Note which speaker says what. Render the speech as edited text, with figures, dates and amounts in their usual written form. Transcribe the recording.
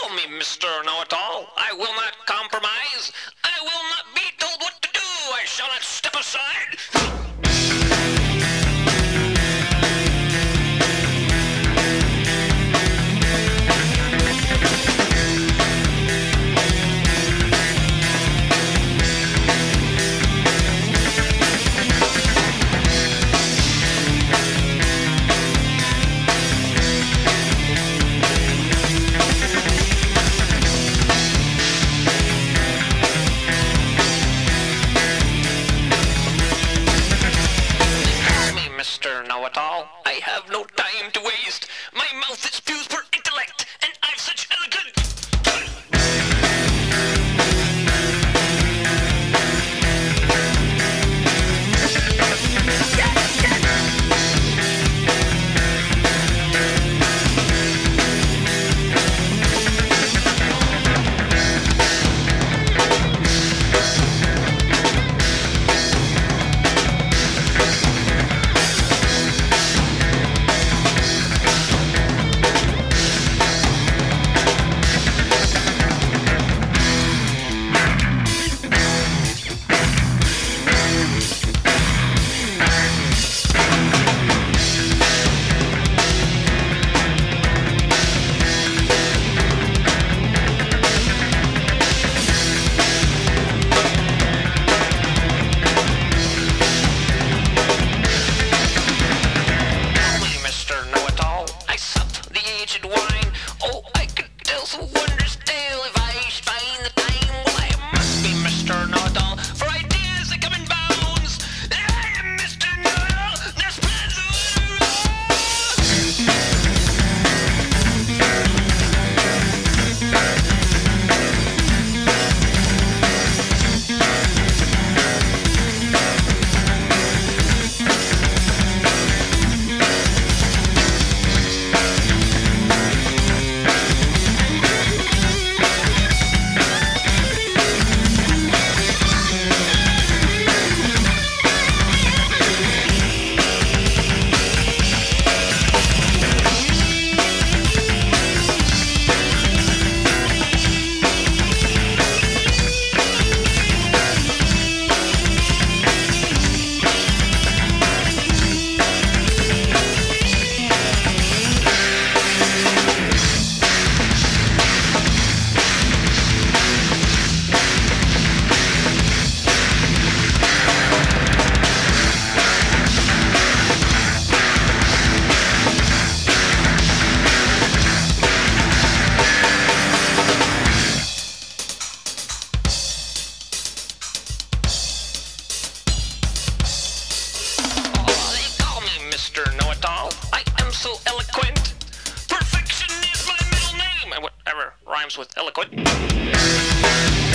Speaker 1: call me Mr. Know-It-All. I will not compromise. I will not be told what to do. I shall not step aside. Mr. Know-It-All, I have no time to waste. My mouth is fused for intellect, and I've such elegant... Wine. Oh, I could tell some wondrous tale if I should find the time. Well, I must be Mr. Know-It-All, for ideas they come in bounds. And I am Mr. Know-It-All, now spread the word Mr. Know-It-All. I am so eloquent. Perfection is my middle name. And whatever rhymes with eloquent.